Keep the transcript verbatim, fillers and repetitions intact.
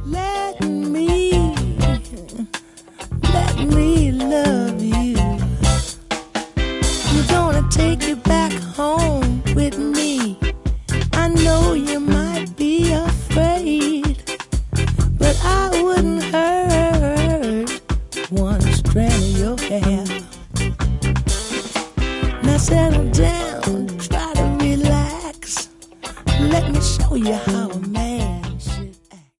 Let me, let me love you. I'm gonna take you back home with me. I know you might be afraid, but I wouldn't hurt one strand of your hair. Now settle down, try to relax. Let me show you how I